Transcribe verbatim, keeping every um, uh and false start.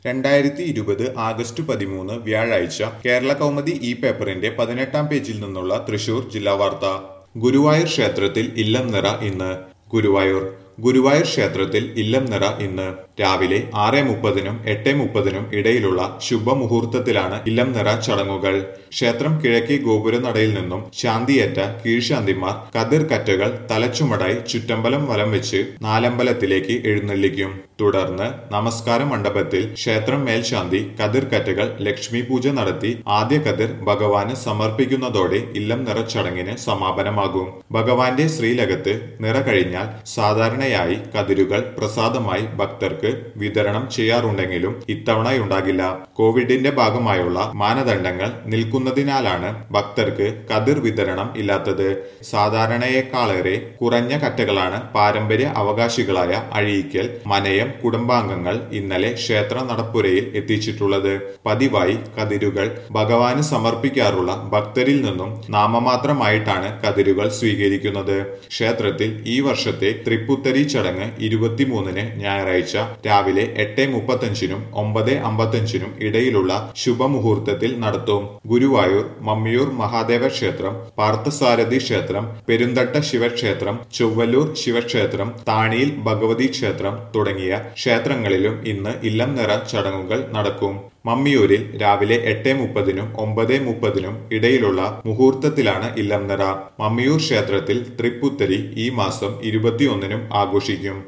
രണ്ടായിരത്തി ഇരുപത് ആഗസ്റ്റ് പതിമൂന്ന് വ്യാഴാഴ്ച കേരള കൗമുദി ഈ പേപ്പറിന്റെ പതിനെട്ടാം പേജിൽ നിന്നുള്ള തൃശൂർ ജില്ലാ വാർത്ത. ഗുരുവായൂർ ക്ഷേത്രത്തിൽ ഇല്ലം നിറ ഇന്ന്. ഗുരുവായൂർ ഗുരുവായൂർ ക്ഷേത്രത്തിൽ ഇല്ലം നിറ ഇന്ന് രാവിലെ ആറ് മുപ്പതിനും എട്ട് മുപ്പതിനും ഇടയിലുള്ള ശുഭമുഹൂർത്തത്തിലാണ് ഇല്ലം നിറ ചടങ്ങുകൾ. ക്ഷേത്രം കിഴക്കേ ഗോപുരനടയിൽ നിന്നും ശാന്തിയേറ്റ കീഴ്ശാന്തിമാർ കതിർ കറ്റകൾ തലച്ചുമടായി ചുറ്റമ്പലം വലം വെച്ച് നാലമ്പലത്തിലേക്ക് എഴുന്നള്ളിക്കും. തുടർന്ന് നമസ്കാര മണ്ഡപത്തിൽ ക്ഷേത്രം മേൽശാന്തി കതിർ കറ്റകൾ ലക്ഷ്മി പൂജ നടത്തി ആദ്യ കതിർ ഭഗവാന് സമർപ്പിക്കുന്നതോടെ ഇല്ലം നിറ ചടങ്ങിന് സമാപനമാകും. ഭഗവാന്റെ ശ്രീലകത്ത് നിറ കഴിഞ്ഞാൽ സാധാരണയായി കതിരുകൾ പ്രസാദമായി ഭക്തർക്ക് വിതരണം ചെയ്യാറുണ്ടെങ്കിലും ഇത്തവണയുണ്ടാകില്ല. കോവിഡിന്റെ ഭാഗമായുള്ള മാനദണ്ഡങ്ങൾ നിൽക്കുന്നതിനാലാണ് ഭക്തർക്ക് കതിർ വിതരണം ഇല്ലാത്തത്. സാധാരണയേക്കാളേറെ കുറഞ്ഞ കറ്റകളാണ് പാരമ്പര്യ അവകാശികളായ അഴീക്കൽ മനയം കുടുംബാംഗങ്ങൾ ഇന്നലെ ക്ഷേത്ര നടപ്പുരയിൽ എത്തിച്ചിട്ടുള്ളത്. പതിവായി കതിരുകൾ ഭഗവാന് സമർപ്പിക്കാറുള്ള ഭക്തരിൽ നിന്നും നാമമാത്രമായിട്ടാണ് കതിരുകൾ സ്വീകരിക്കുന്നത്. ക്ഷേത്രത്തിൽ ഈ വർഷത്തെ തൃപ്പുത്തരി ചടങ്ങ് ഇരുപത്തിമൂന്നിന് ഞായറാഴ്ച രാവിലെ എട്ട് മുപ്പത്തഞ്ചിനും ഒമ്പത് അമ്പത്തഞ്ചിനും ഇടയിലുള്ള ശുഭമുഹൂർത്തത്തിൽ നടത്തും. ഗുരുവായൂർ മമ്മിയൂർ മഹാദേവ ക്ഷേത്രം, പാർത്ഥസാരഥി ക്ഷേത്രം, പെരുന്തട്ട ശിവക്ഷേത്രം, ചൊവ്വല്ലൂർ ശിവക്ഷേത്രം, താണിയിൽ ഭഗവതി ക്ഷേത്രം തുടങ്ങിയ ക്ഷേത്രങ്ങളിലും ഇന്ന് ഇല്ലം നിറ ചടങ്ങുകൾ നടക്കും. മമ്മിയൂരിൽ രാവിലെ എട്ട് മുപ്പതിനും ഒമ്പത് മുപ്പതിനും ഇടയിലുള്ള മുഹൂർത്തത്തിലാണ് ഇല്ലം നിറ. മമ്മിയൂർ ക്ഷേത്രത്തിൽ തൃപ്പുത്തരി ഈ മാസം ഇരുപത്തിയൊന്നിനും ആഘോഷിക്കും.